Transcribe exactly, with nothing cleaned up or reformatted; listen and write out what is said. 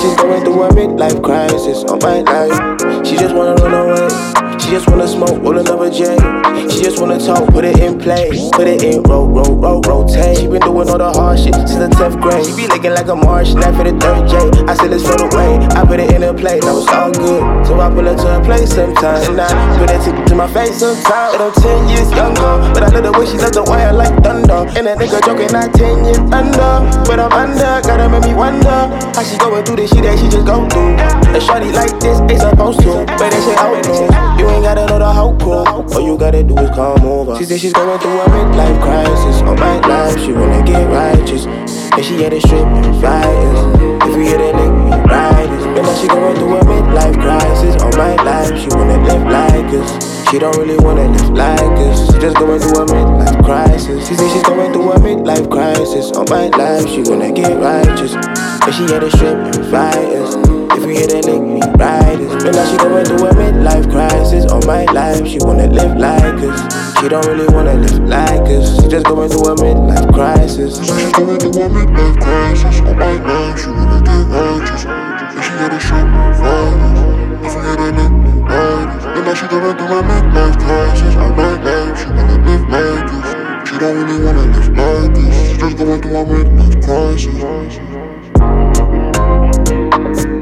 she's going through a midlife crisis on my life. She just wanna run away. She just wanna smoke, roll another J. She just wanna talk, put it in play. Put it in, roll, roll, roll, rotate. She been doing all the hard shit since the tenth grade. She be looking like a Martian, that for the third J. I said let's float away. I put it in a plate, now it's all good. So I pull her to a place sometimes. And I put that to my face sometimes. And I'm ten years younger, but I love the way she does the wire like thunder. And that nigga joking, not ten years under. But I'm under, gotta make me wonder how she going through this shit that she just go through. A shorty like this ain't supposed to, but that shit out no. You ain't gotta know the whole crew. All you gotta do is come over. She said she's going through a midlife crisis on my life. She wanna get righteous, and she had a strip and fighters. If we hit a lick, we ride it. And now she going through a midlife crisis on my life. She wanna live like us. She don't really wanna live like us. She just going through a midlife crisis. She said she's going through a midlife crisis on my life. She wanna get righteous, and she had a strip and fighters. If we hit a lick, we ride it. And now she going through a midlife crisis on my life. She wanna live like us. She don't really wanna live like us. She just going through a midlife crisis. She's going through a midlife crisis on my life. She wanna get righteous, and she got a shot and fighters. If we hit a lick, we ride it. And now she going through a midlife crisis on my life. She wanna live like us. She don't really wanna live like us. She just going through a midlife crisis.